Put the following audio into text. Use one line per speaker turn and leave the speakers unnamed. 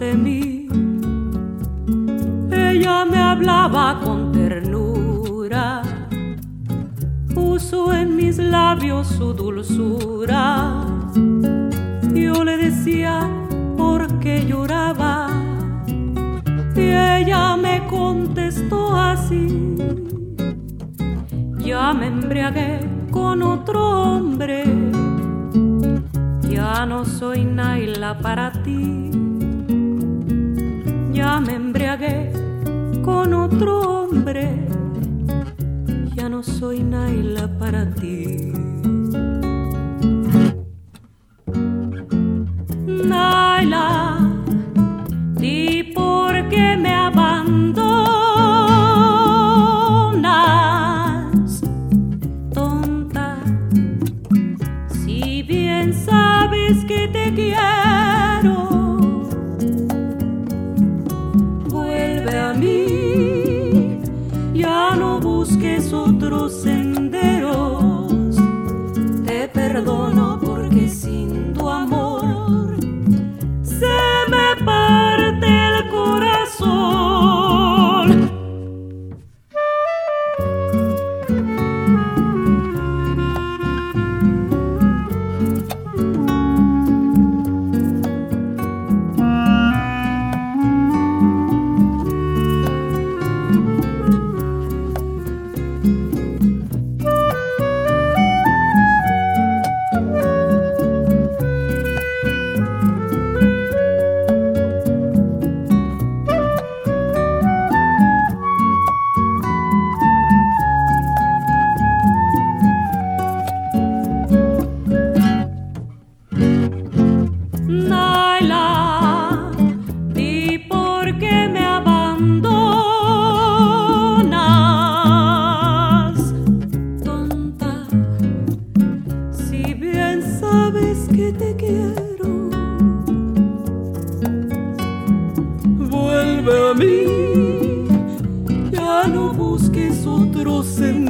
de mí. Ella me hablaba con ternura, puso en mis labios su dulzura. Yo le decía por qué lloraba y ella me contestó así: ya me embriagué con otro hombre, ya no soy Naila para ti. Ya me embriagué con otro hombre, ya no soy Naila para ti. Naila, di por qué me abandonas, tonta, si bien sabes que te quiero. Vuelve a mí, ya no busques otros senderos. Te perdono porque sin tu amor se me parte el corazón. Naila, di por qué me abandonas, tonta, si bien sabes que te quiero. Vuelve a mí, ya no busques otro sendero.